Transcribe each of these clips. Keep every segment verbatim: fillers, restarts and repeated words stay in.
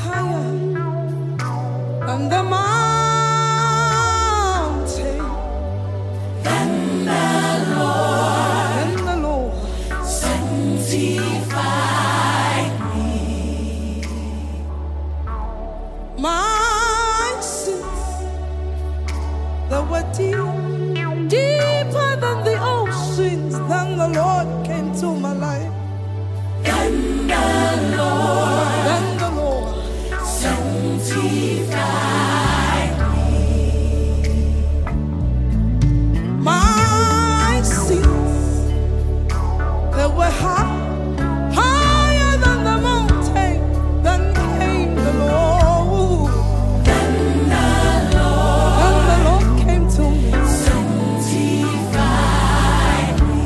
higher than the mountain. Then the Lord, then the Lord sanctified me. My sins that were deep, deeper than the oceans, then the Lord came to my life. Then the Lord, then the Lord sanctified me. My sins that were high, higher than the mountain, then came the Lord. Then the Lord, then the Lord came to me, sanctified me.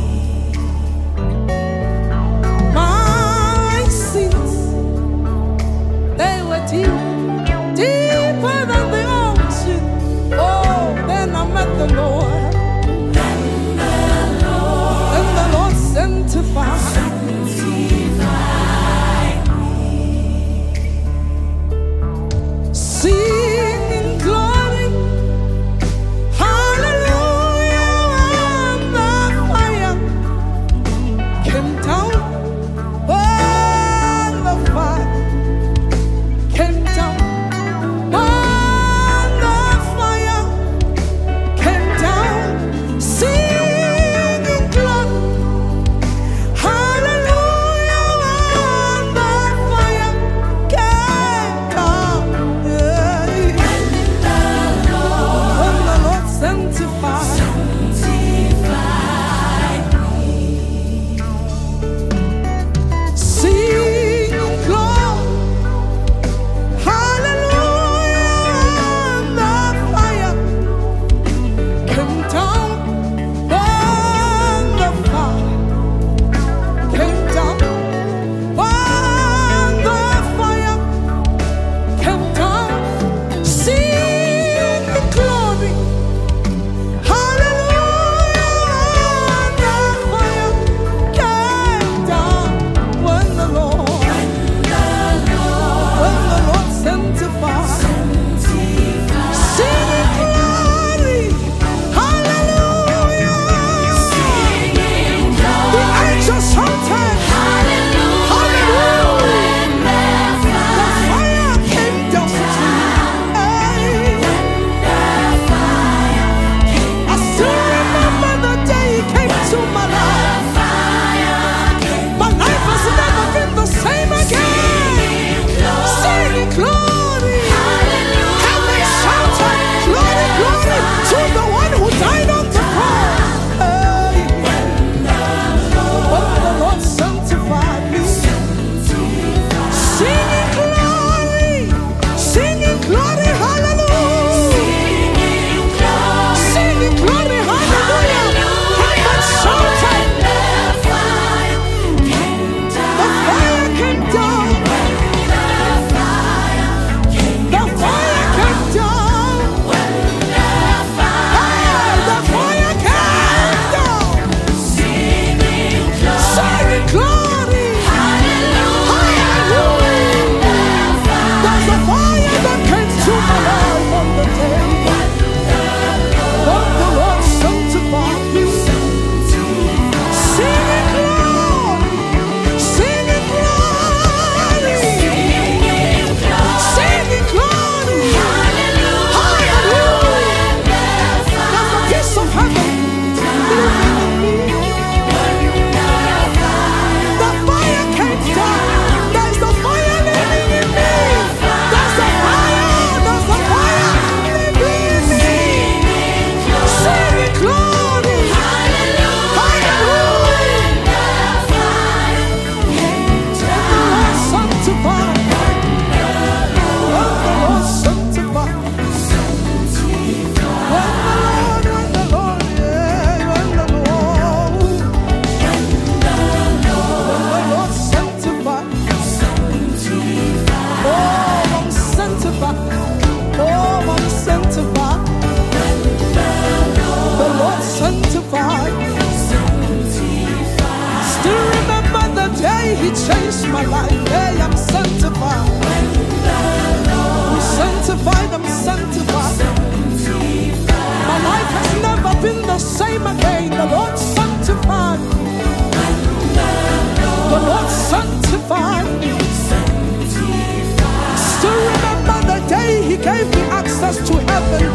My sins, they were deep, deeper than the ocean. Oh, then I met the Lord. Then the Lord, then the Lord sanctified, sanctified me. Sing in glory, hallelujah, when the fire came down, when the fire came down, when the fire came down. Sing in glory, hallelujah. the same again. The Lord sanctified. The Lord sanctified me. Still remember the day He gave me access to heaven.